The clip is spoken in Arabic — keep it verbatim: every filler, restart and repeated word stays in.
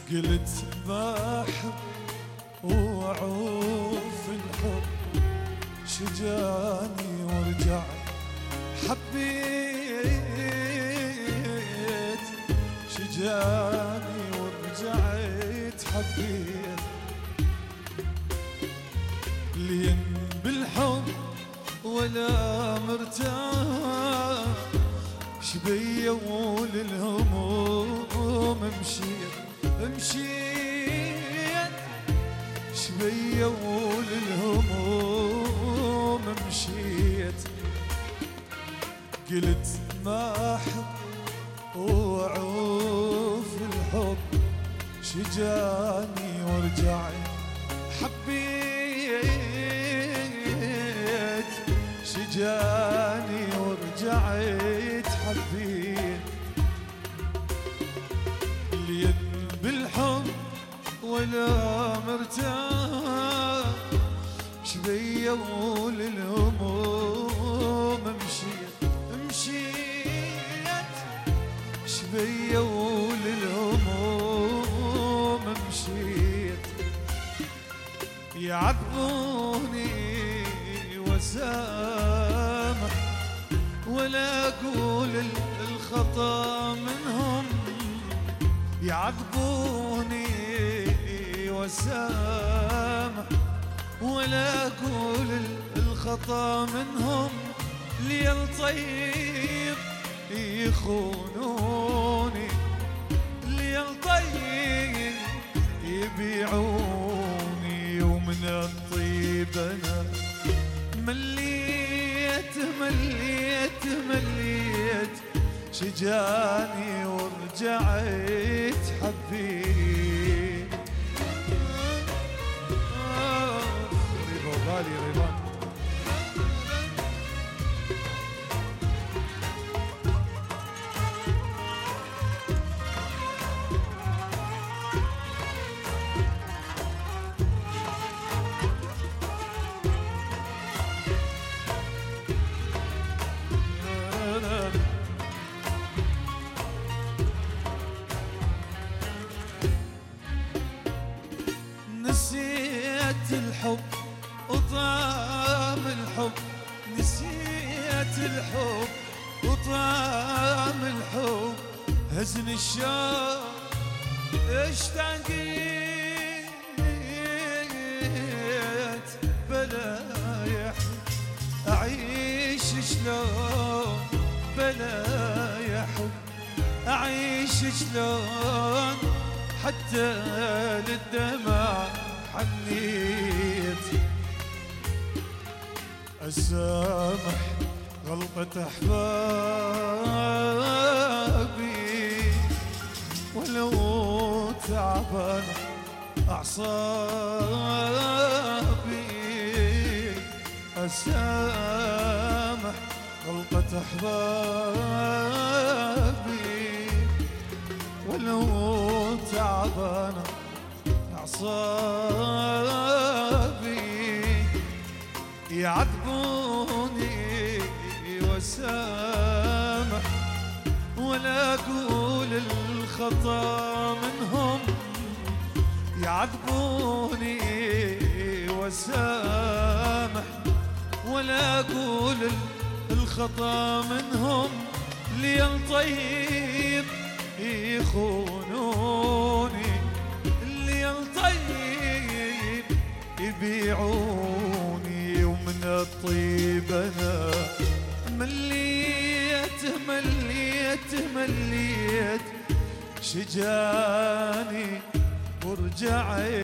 قلت ما أحب وأعوف الحب، شجاني ورجع حبيت، شجاني ورجعت حبيت. لين بالحب ولا مرتاح، شبيه وللهموم مشيت مشيت، شبيه وللهموم مشيت. قلت ما أحب وأعوف الحب، شجاني ورجعت حبيت، شجاني ورجعت حبيت. لين بالحب ولا مرتاح، شبيه وللهموم مشيت مشيت، شبيه وللهموم مشيت. يعذبوني وسامح ولا أقول الخطأ منهم، يعذبوني وسامح ولا أقول الخطأ منهم. لي الطيب يخونوني، لي الطيب يبيعوني، ومن الطيب أنا مليت مليت مليت، شجاني ورجعت حبيت. ريبا وغالي ريبان. نسيت الحب وطعم الحب، نسيت الحب وطعم الحب. هزن الشوق اشتاقيت، بلا يحب أعيش شلون، بلا يحب أعيش شلون. حتى للدمع حنيت، أسامح غلطة أحبابي، ولو تعبان أعصابي. أسامح غلطة أحبابي، ولو تعبان أعصابي. يعذبوني وسامح ولا أقول الخطأ منهم، يعذبوني وسامح ولا أقول الخطأ منهم. لي الطيب يخونوني، لي الطيب يبيعوني، ومن الطيب أنا مليت مليت مليت، شجاني ورجعت.